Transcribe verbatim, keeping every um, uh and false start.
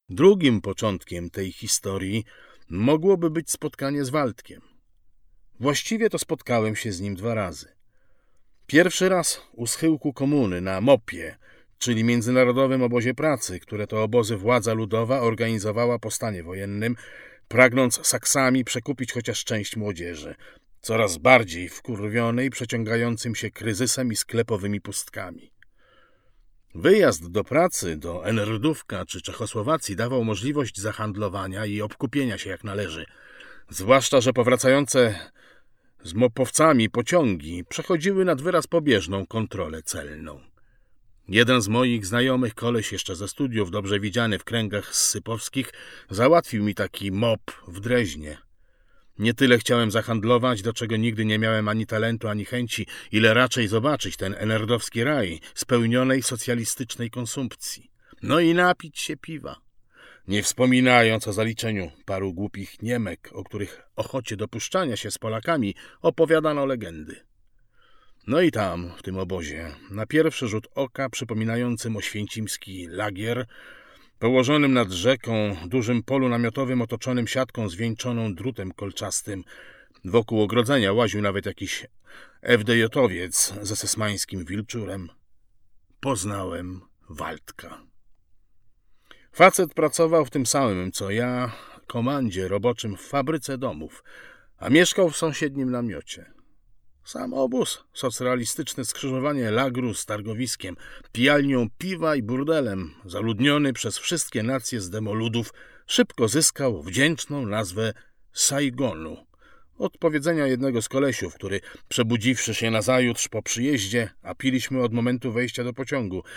Drugim początkiem tej historii mogłoby być spotkanie z Waldkiem. Właściwie to spotkałem się z nim dwa razy. Pierwszy raz u schyłku komuny na mopie, czyli Międzynarodowym Obozie Pracy, które to obozy władza ludowa organizowała po stanie wojennym, pragnąc saksami przekupić chociaż część młodzieży, coraz bardziej wkurwionej przeciągającym się kryzysem i sklepowymi pustkami. Wyjazd do pracy, do Enerdówka czy Czechosłowacji dawał możliwość zahandlowania i obkupienia się jak należy, zwłaszcza że powracające z mopowcami pociągi przechodziły nad wyraz pobieżną kontrolę celną. Jeden z moich znajomych, koleś jeszcze ze studiów, dobrze widziany w kręgach ssypowskich, załatwił mi taki mop w Dreźnie. Nie tyle chciałem zahandlować, do czego nigdy nie miałem ani talentu, ani chęci, ile raczej zobaczyć ten enerdowski raj spełnionej socjalistycznej konsumpcji. No i napić się piwa. Nie wspominając o zaliczeniu paru głupich Niemek, o których ochocie dopuszczania się z Polakami opowiadano legendy. No i tam, w tym obozie, na pierwszy rzut oka przypominającym oświęcimski lagier, położonym nad rzeką, dużym polu namiotowym otoczonym siatką zwieńczoną drutem kolczastym, wokół ogrodzenia łaził nawet jakiś F D J-owiec ze sesmańskim wilczurem, poznałem Waldka. Facet pracował w tym samym, co ja, komandzie roboczym w fabryce domów, a mieszkał w sąsiednim namiocie. Sam obóz, socrealistyczne skrzyżowanie lagru z targowiskiem, pijalnią piwa i burdelem, zaludniony przez wszystkie nacje z demoludów, szybko zyskał wdzięczną nazwę Saigonu. Od powiedzenia jednego z kolesiów, który, przebudziwszy się nazajutrz po przyjeździe, a piliśmy od momentu wejścia do pociągu,